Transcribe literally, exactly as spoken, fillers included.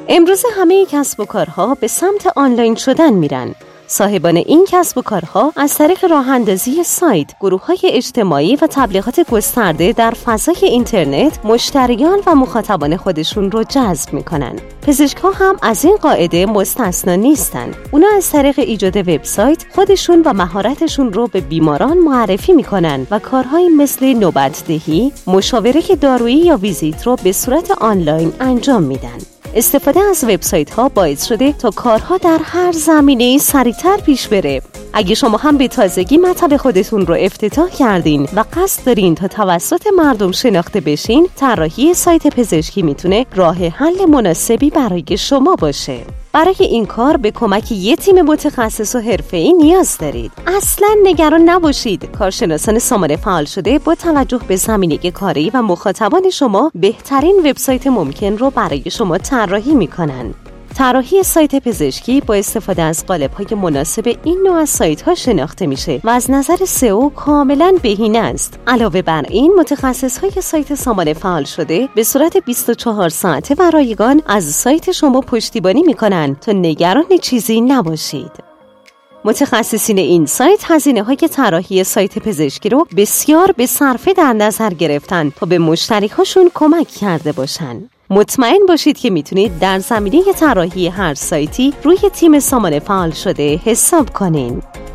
امروزه همه کسب و کارها به سمت آنلاین شدن میرن. صاحبان این کسب و کارها از طریق راه اندازی سایت، گروه‌های اجتماعی و تبلیغات گسترده در فضای اینترنت مشتریان و مخاطبان خودشون رو جذب میکنن. پزشک‌ها هم از این قاعده مستثنا نیستن. اونا از طریق ایجاد وبسایت خودشون و مهارتشون رو به بیماران معرفی میکنن و کارهایی مثل نوبت‌دهی، مشاوره دارویی یا ویزیت رو به صورت آنلاین انجام میدن. استفاده از وبسایت‌ها باعث شده تا کارها در هر زمینه‌ای سریعتر پیش بره. اگه شما هم به تازگی مطب خودتون رو افتتاح کردین و قصد دارین تا توسط مردم شناخته بشین، طراحی سایت پزشکی میتونه راه حل مناسبی برای شما باشه. برای این کار به کمک یه تیم متخصص و حرفه‌ای نیاز دارید. اصلاً نگران نباشید. کارشناسان سامانه فعال شده با توجه به زمینه کاری و مخاطبان شما بهترین وبسایت ممکن رو برای شما طراحی میکنن. طراحی سایت پزشکی با استفاده از قالب‌های مناسب این نوع از سایت‌ها شناخته میشه و از نظر سئو کاملاً بهینه است. علاوه بر این، متخصص‌های سایت سامانه فعال شده به صورت بیست و چهار ساعته و رایگان از سایت شما پشتیبانی میکنن تا نگران چیزی نباشید. متخصصین این سایت هزینه‌های طراحی سایت پزشکی رو بسیار به صرفه در نظر گرفتن تا به مشتری‌هاشون کمک کرده باشن. مطمئن باشید که میتونید در زمینه طراحی هر سایتی روی تیم سامانه فعال شده حساب کنین.